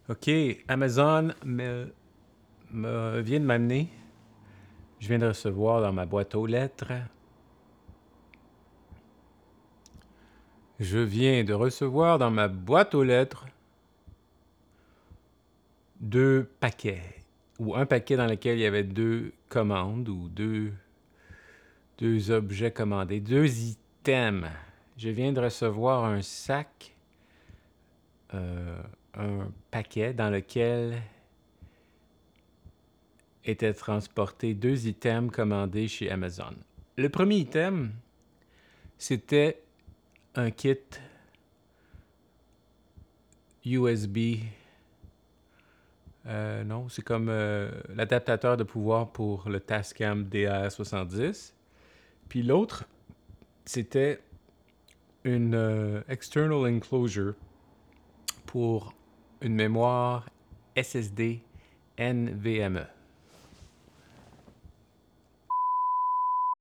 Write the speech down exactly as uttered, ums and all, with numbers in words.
OK, Amazon me, me vient de m'amener. Je viens de recevoir dans ma boîte aux lettres. Je viens de recevoir dans ma boîte aux lettres deux paquets. Ou un paquet dans lequel il y avait deux commandes ou deux, deux objets commandés, deux items. Je viens de recevoir un sac, euh, un paquet dans lequel étaient transportés deux items commandés chez Amazon. Le premier item, c'était un kit U S B. Euh, non, c'est comme euh, l'adaptateur de pouvoir pour le Tascam D A R soixante-dix. Puis l'autre, c'était une euh, external enclosure pour une mémoire S S D NVMe.